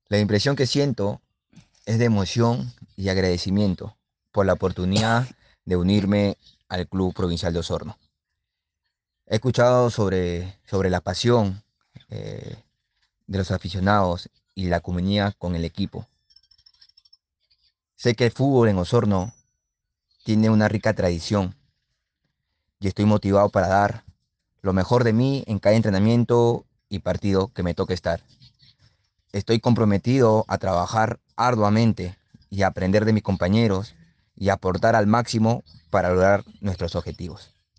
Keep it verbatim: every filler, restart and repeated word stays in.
La impresión que siento es de emoción y agradecimiento por la oportunidad de unirme al Club Provincial de Osorno. He escuchado sobre, sobre la pasión eh, de los aficionados y la comunidad con el equipo. Sé que el fútbol en Osorno tiene una rica tradición y estoy motivado para dar lo mejor de mí en cada entrenamiento y partido que me toque estar. Estoy comprometido a trabajar arduamente y a aprender de mis compañeros y aportar al máximo para lograr nuestros objetivos.